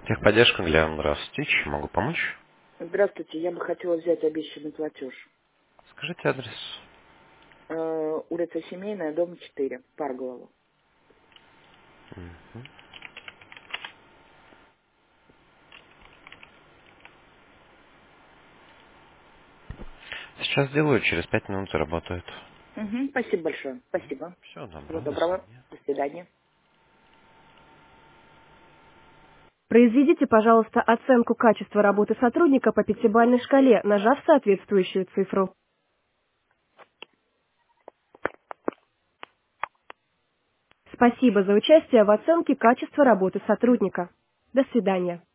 Техподдержка, Глеб, здравствуйте. Чем могу помочь? Здравствуйте, я бы хотела взять обещанный платеж. Скажите адрес. Улица Семейная, дом 4, Парголово. Сейчас сделаю, через 5 минут работает. Угу, спасибо большое. Спасибо. Всего Всего доброго, до доброго. свидания. До свидания. Произведите, пожалуйста, оценку качества работы сотрудника по пятибалльной шкале, нажав соответствующую цифру. Спасибо за участие в оценке качества работы сотрудника. До свидания.